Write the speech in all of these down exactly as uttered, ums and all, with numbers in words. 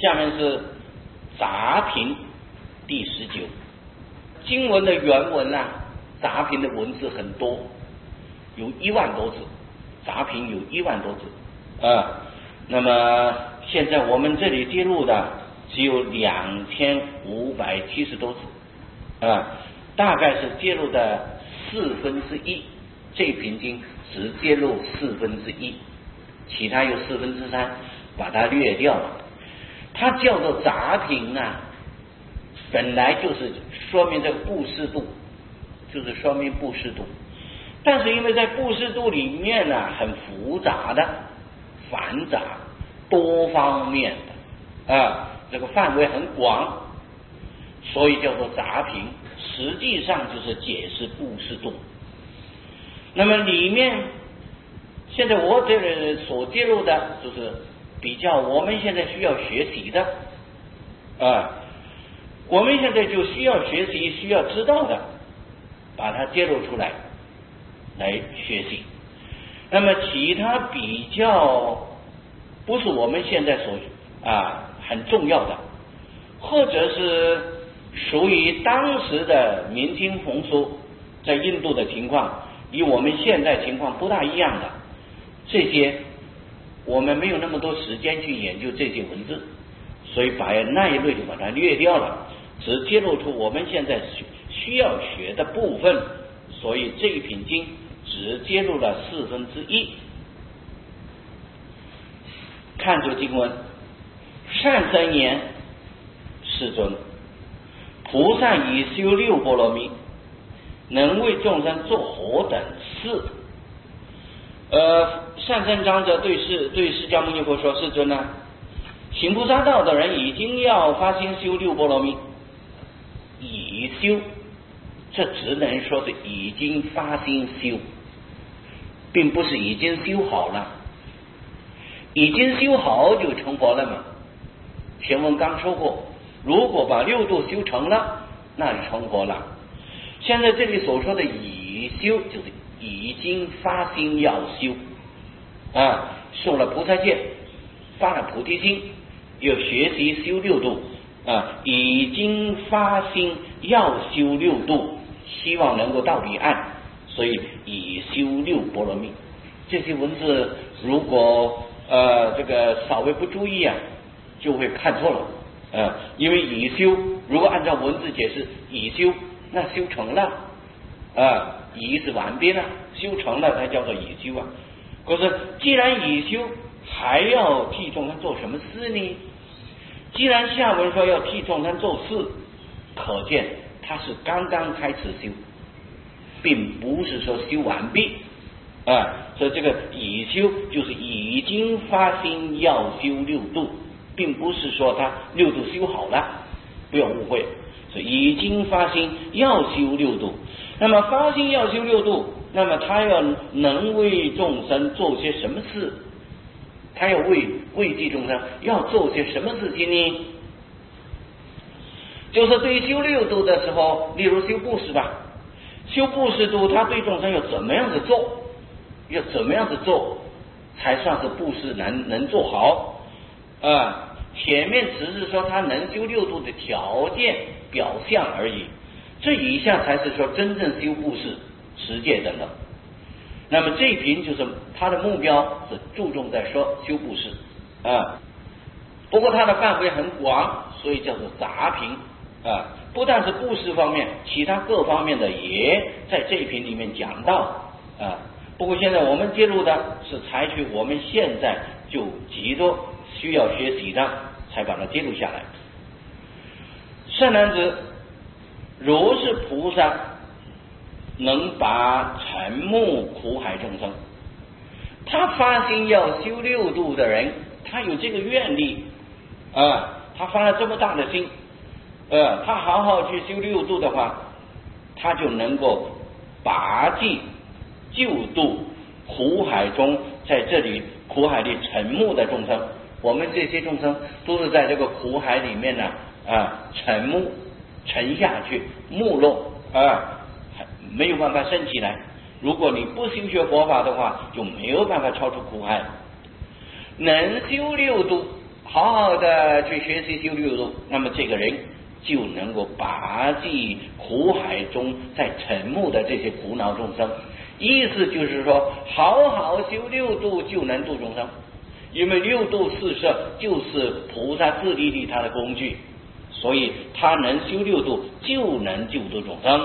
下面是杂评第十九。经文的原文啊，杂评的文字很多，有一万多字，杂评有一万多字啊。那么现在我们这里记录的只有两千五百七十多字啊，大概是记录的四分之一，这篇经只记录四分之一，其他有四分之三把它略掉了。它叫做杂评啊，本来就是说明这个布施度，就是说明布施度，但是因为在布施度里面呢、啊，很复杂的、繁杂、多方面的啊，这个范围很广，所以叫做杂评。实际上就是解释布施度。那么里面，现在我这里所记录的，就是比较我们现在需要学习的啊，我们现在就需要学习、需要知道的，把它揭露出来，来学习。那么其他比较不是我们现在所啊很重要的，或者是属于当时的民间风俗，在印度的情况与我们现在情况不大一样的，这些我们没有那么多时间去研究这些文字，所以把那一类就把它略掉了，只揭露出我们现在需要学的部分，所以这一品经只揭露了四分之一。看着经文，善生言：世尊，菩萨以修六波罗蜜，能为众生做何等事？呃，善生长者对释对释迦牟尼佛说：世尊呢、啊，行菩萨道的人已经要发心修六波罗蜜，已修，这只能说是已经发心修，并不是已经修好了。已经修好就成佛了嘛？前文刚说过，如果把六度修成了，那就成佛了。现在这里所说的已修，就是已经发心要修啊，受了菩萨戒，发了菩提心，又学习修六度啊，已经发心要修六度，希望能够到彼岸，所以已修六波罗蜜。这些文字如果呃这个稍微不注意啊，就会看错了啊、呃，因为已修，如果按照文字解释，已修那修成了啊，已是完毕了，修成了才叫做已修啊。可是既然已修，还要替众生做什么事呢？既然下文说要替众生做事，可见他是刚刚开始修，并不是说修完毕啊。所以这个已修就是已经发心要修六度，并不是说他六度修好了，不要误会。所以已经发心要修六度，那么发心要修六度，那么他要能为众生做些什么事？他要为为济众生要做些什么事情呢？就是对修六度的时候，例如修布施吧，修布施度，他对众生要怎么样子做？要怎么样子做才算是布施能能做好啊？前面只是说他能修六度的条件表象而已，这以下才是说真正修布施持戒等等。那么这一篇就是他的目标是注重在说修布施啊，不过它的范围很广，所以叫做杂评啊。不但是布施方面，其他各方面的也在这一篇里面讲到啊。不过现在我们揭露的是采取我们现在就极多需要学习的，才把它揭露下来。善男子，如是菩萨能把沉没苦海众生，他发心要修六度的人，他有这个愿力啊，他发了这么大的心，呃，他好好去修六度的话，他就能够拔济救度苦海中在这里苦海里沉没的众生。我们这些众生都是在这个苦海里面呢啊沉没沉下去没落啊，没有办法升起来。如果你不修学佛法的话，就没有办法超出苦海。能修六度， 好好的去学习修六度，那么这个人就能够拔济苦海中在沉没的这些苦恼众生。意思就是说，好好修六度就能度众生，因为六度四摄就是菩萨自利利他的工具，所以他能修六度就能救度众生。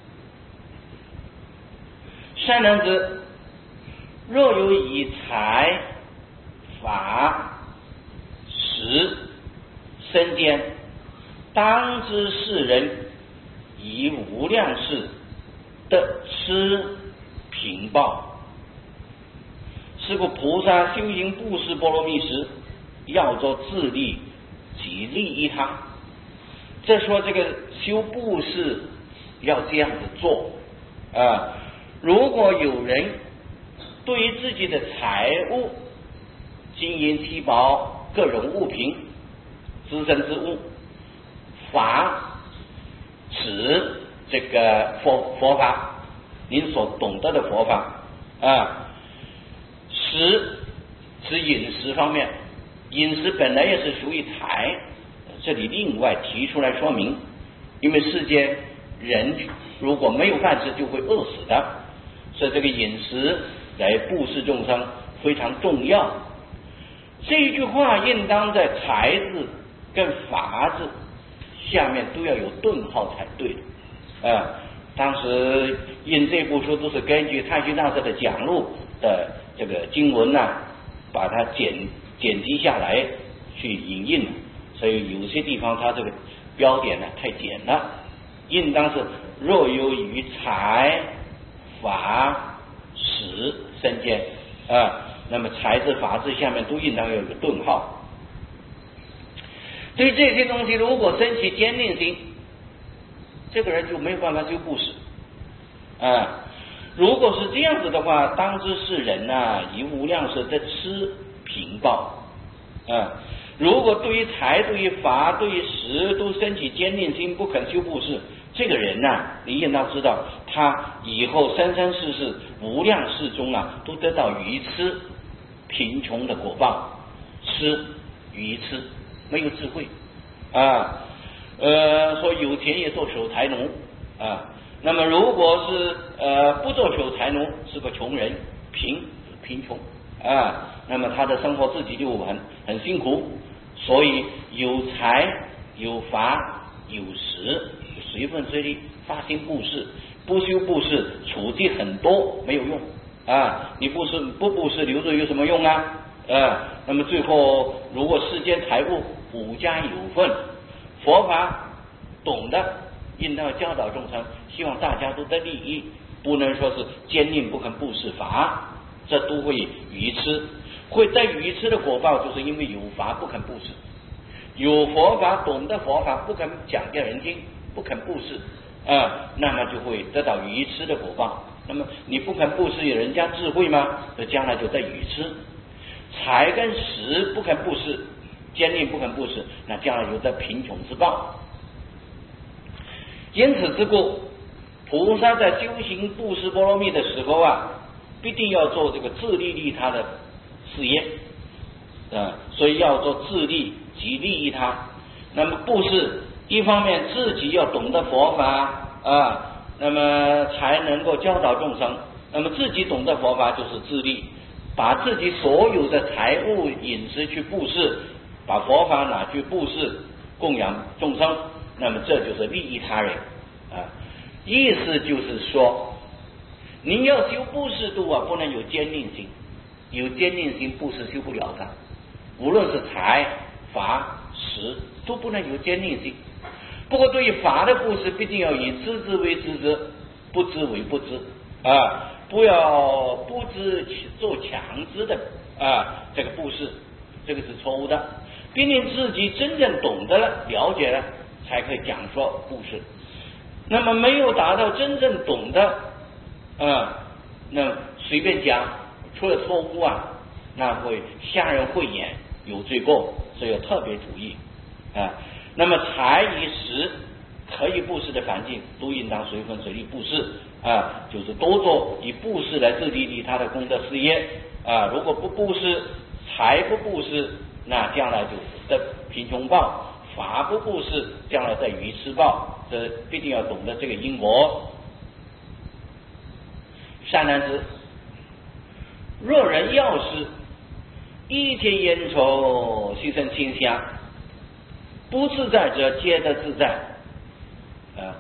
善男子，若有以财法食身间，当知世人以无量世得吃贫报。是故菩萨修行布施波罗蜜时，要做自利及利益他。这说这个修布施要这样子做啊。如果有人对于自己的财物、金银七宝、各种物品、自身之物、法指这个佛佛法，您所懂得的佛法啊，食指饮食方面，饮食本来也是属于财，这里另外提出来说明，因为世间人如果没有饭吃就会饿死的，所以这个饮食来布施众生非常重要。这一句话应当在财字跟法字下面都要有顿号才对的啊。当时印这部书都是根据太虚大师的讲录的这个经文呢、啊，把它剪剪辑下来去引印，所以有些地方它这个标点呢太简了，应当是若有于财法食身间啊，那么财字法字下面都应当有个顿号。对这些东西如果生起坚定心，这个人就没有办法修布施啊。如果是这样子的话，当知世人啊以无量世得吃贫报啊。如果对于财、对于法、对于食都生起坚定心，不肯修布施，这个人呢、啊，你应当知道，他以后生生世世无量世中啊，都得到愚痴贫穷的果报，吃愚痴，没有智慧啊。呃，说有钱也做守财奴啊。那么如果是呃不做守财奴，是个穷人，贫贫穷啊，那么他的生活自己就很很辛苦。所以有财有法有食，随分随力发心布施，不修布施处地很多没有用啊！你布施不布施留着有什么用啊？啊，那么最后如果世间财物五家有份，佛法懂得应当教导众生，希望大家都得利益，不能说是坚定不肯布施法，这都会愚痴。会得愚痴的果报，就是因为有法不肯布施，有佛法懂得佛法不肯讲给人听，不肯布施啊，那么就会得到愚痴的果报。那么你不肯布施，有人家智慧吗？那将来就得愚痴。财跟食不肯布施，坚定不肯布施，那将来就得贫穷之报。因此之故，菩萨在修行布施波罗蜜的时候啊，必定要做这个自利利他的事业啊，所以要做自利及利益他。那么布施一方面自己要懂得佛法啊，那么才能够教导众生。那么自己懂得佛法就是自利，把自己所有的财物饮食去布施，把佛法拿去布施供养众生，那么这就是利益他人啊。意思就是说，你要修布施度啊，不能有坚定心，有坚定心布施修不了的。无论是财法食都不能有坚定心。不过对于法的布施，必定要以知之为知之，不知为不知啊，不要不知做强知的啊，这个布施这个是错误的。必定自己真正懂得了了解了，才可以讲说布施。那么没有达到真正懂得啊，那随便讲出了错误啊，那会瞎人慧眼，有罪过，所以要特别注意啊。那么财与食可以布施的环境，都应当随分随力布施啊，就是多做以布施来自利利他的功德事业啊。如果不布施，财不布施， 那将来就得贫穷报；法不布施，将来得愚痴报。这必定要懂得这个因果。善男子，若人要施，一切烟愁心生清香，不自在者皆得自在。啊，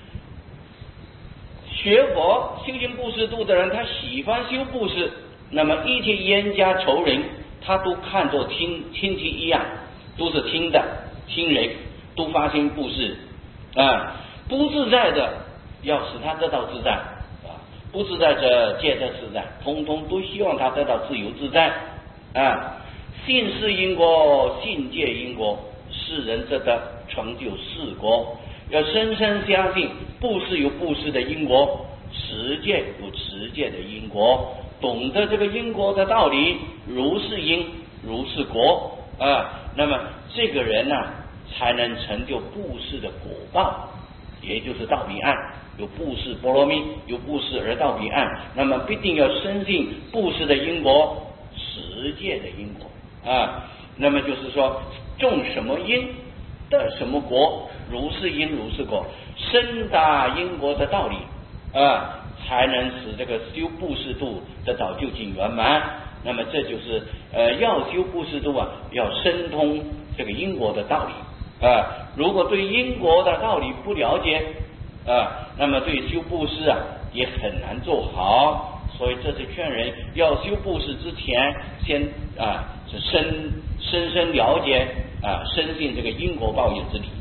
学佛修行布施度的人，他喜欢修布施，那么一切冤家仇人，他都看作亲亲戚一样，都是亲的亲人，都发心布施啊。不自在的，要使他得到自在啊；不自在者皆得自在，通通都希望他得到自由自在啊。信是因果，信戒因果，世人则得成就四果。要深深相信布施有布施的因果，持戒有持戒的因果，懂得这个因果的道理，如是因如是果啊。那么这个人呢、啊，才能成就布施的果报，也就是到彼岸。有布施波罗蜜，有布施而到彼岸，那么必定要深信布施的因果，持戒的因果啊。那么就是说，种什么因得什么果，如是因如是果，深达因果的道理啊，才能使这个修布施度得到究竟圆满。那么这就是呃，要修布施度啊，要深通这个因果的道理啊。如果对因果的道理不了解啊，那么对修布施啊也很难做好。所以这是劝人要修布施之前，先啊是深深深了解啊，深信这个因果报应之理。